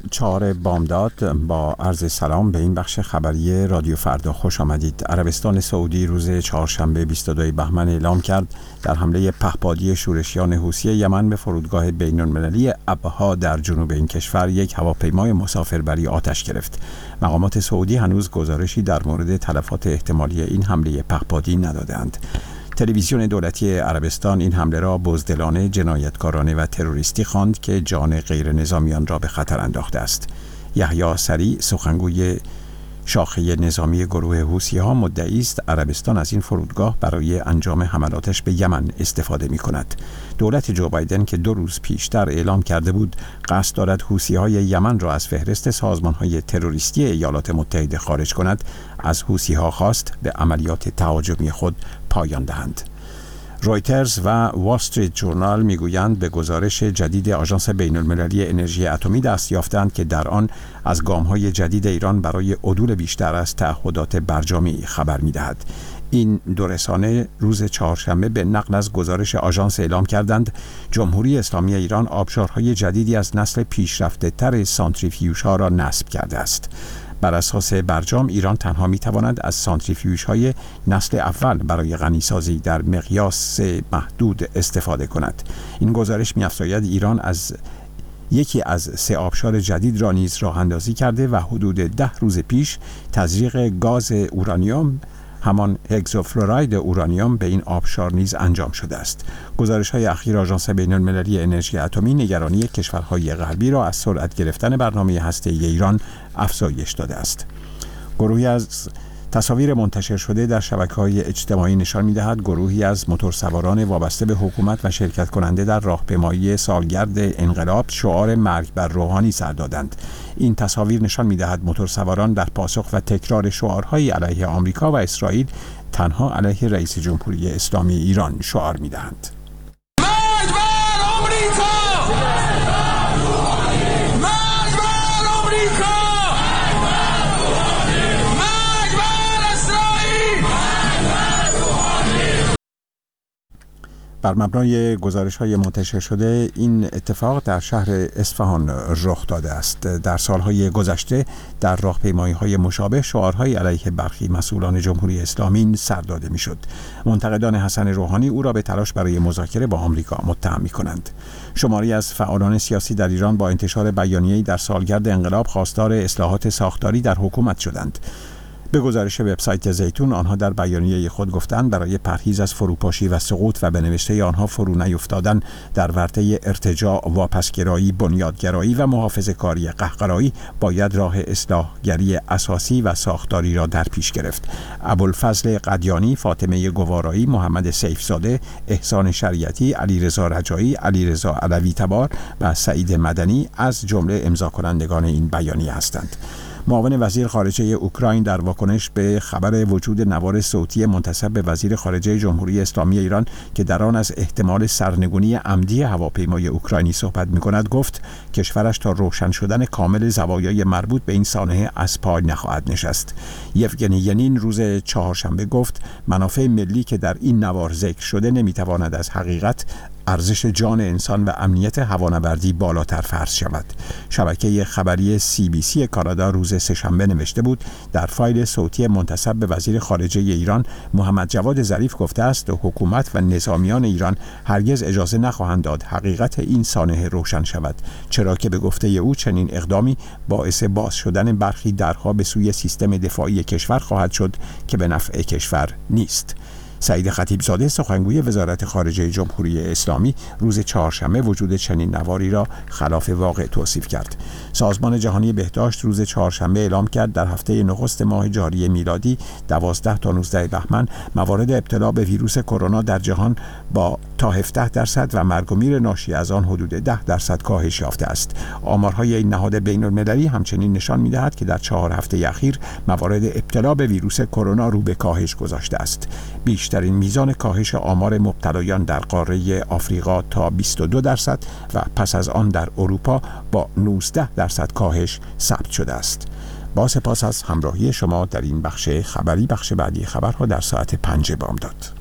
4 بامداد با عرض سلام به این بخش خبری رادیو فردا خوش آمدید. عربستان سعودی روز چهارشنبه 22 بهمن اعلام کرد در حمله پهپادی شورشیان حوثی یمن به فرودگاه بین‌المللی ابها در جنوب این کشور یک هواپیمای مسافربری آتش گرفت. مقامات سعودی هنوز گزارشی در مورد تلفات احتمالی این حمله پهپادی ندادند. تلویزیون دولتی عربستان این حمله را بزدلانه، جنایتکارانه و تروریستی خواند که جان غیر نظامیان را به خطر انداخته است. یحیی سری، سخنگوی شاخه نظامی گروه حوثی‌ها، مدعی است عربستان از این فرودگاه برای انجام حملاتش به یمن استفاده می‌کند. دولت جو بایدن که 2 روز پیشتر اعلام کرده بود قصد دارد حوثی‌های یمن را از فهرست سازمان‌های تروریستی ایالات متحده خارج کند، از حوثی‌ها خواست به عملیات تهاجمی خود پایان دهند. رویترز و وال استریت جورنال میگویند به گزارش جدید آژانس بین‌المللی انرژی اتمی دست یافتند که در آن از گام‌های جدید ایران برای عدول بیشتر از تعهدات برجامی خبر می‌دهد. این 2 رسانه روز چهارشنبه به نقل از گزارش آژانس اعلام کردند جمهوری اسلامی ایران آبشارهای جدیدی از نسل پیشرفته‌تر سانتریفیوژها را نصب کرده است. بر اساس برجام ایران تنها میتواند از سانتریفیوژهای نسل اول برای غنیسازی در مقیاس محدود استفاده کند. این گزارش می‌افزاید ایران از یکی از 3 آبشار جدید را نیز راه اندازی کرده و حدود 10 روز پیش تزریق گاز اورانیوم، همان هگزوفلوراید اورانیوم، به این آبشار نیز انجام شده است. گزارش‌های اخیر آژانس بین‌المللی انرژی اتمی نگرانی کشورهای غربی را از سرعت گرفتن برنامه هسته‌ای ایران افزایش داده است. گروهی از تصاویر منتشر شده در شبکه‌های اجتماعی نشان می‌دهد گروهی از موتورسواران وابسته به حکومت و شرکت کننده در راهپیمایی سالگرد انقلاب شعار مرگ بر روحانی سر دادند. این تصاویر نشان می‌دهد موتورسواران در پاسخ و تکرار شعارهای علیه آمریکا و اسرائیل تنها علیه رئیس جمهوری اسلامی ایران شعار می‌دهند. مرگ بر آمریکا! مرگ بر آمریکا! بر مبنای گزارش‌های منتشر شده این اتفاق در شهر اصفهان رخ داده است. در سالهای گذشته در راهپیمایی‌های مشابه شعارهای علیه برخی مسئولان جمهوری اسلامی سر داده می‌شد. منتقدان حسن روحانی او را به تلاش برای مذاکره با آمریکا متهم می‌کنند. شماری از فعالان سیاسی در ایران با انتشار بیانیه‌ای در سالگرد انقلاب خواستار اصلاحات ساختاری در حکومت شدند. به گزارش وبسایت زیتون، آنها در بیانیه خود گفتند برای پرهیز از فروپاشی و سقوط و به نوشته آنها فرو نیفتادن در ورطه ارتجاع، واپسگرایی، بنیادگرایی و محافظه‌کاری قهقرایی باید راه اصلاحگری اساسی و ساختاری را در پیش گرفت. ابوالفضل قدیانی، فاطمه گوارایی، محمد سیفزاده، احسان شریعتی، علیرضا رجایی، علیرضا علوی تبار و سعید مدنی از جمله امضا کنندگان این بیانیه هستند. معاون وزیر خارجه اوکراین در واکنش به خبر وجود نوار صوتی منتسب به وزیر خارجه جمهوری اسلامی ایران که در آن از احتمال سرنگونی عمدی هواپیمای اوکراینی صحبت می‌کند گفت کشورش تا روشن شدن کامل زوایای مربوط به این سانحه از پای نخواهد نشست. یوگنی ینین روز چهارشنبه گفت منافع ملی که در این نوار ذکر شده نمی‌تواند از حقیقت، ارزش جان انسان و امنیت هوانوردی بالاتر فرض شود. شبکه خبری CBC کانادا روز سه‌شنبه نوشته بود در فایل صوتی منتسب به وزیر خارجه ایران محمد جواد ظریف گفته است حکومت و نظامیان ایران هرگز اجازه نخواهند داد حقیقت این سانحه روشن شود، چرا که به گفته او چنین اقدامی باعث باز شدن برخی درها به سوی سیستم دفاعی کشور خواهد شد که به نفع کشور نیست. سعید خطیبزاده، سخنگوی وزارت خارجه جمهوری اسلامی، روز چهارشنبه وجود چنین نواری را خلاف واقع توصیف کرد. سازمان جهانی بهداشت روز چهارشنبه اعلام کرد در هفته نخست ماه جاری میلادی 12 تا 19 بهمن موارد ابتلا به ویروس کرونا در جهان با تا 17% و مرگ و میر ناشی از آن حدود 10% کاهش یافته است. آمارهای این نهاد بین‌المللی همچنین نشان می‌دهد که در 4 هفته اخیر موارد ابتلا به ویروس کرونا رو به کاهش گذاشته است. بیشترین میزان کاهش آمار مبتلایان در قاره آفریقا تا 22% و پس از آن در اروپا با 19% کاهش ثبت شده است. با سپاس از همراهی شما در این بخش خبری. بخش بعدی خبرها در ساعت 5 بامداد.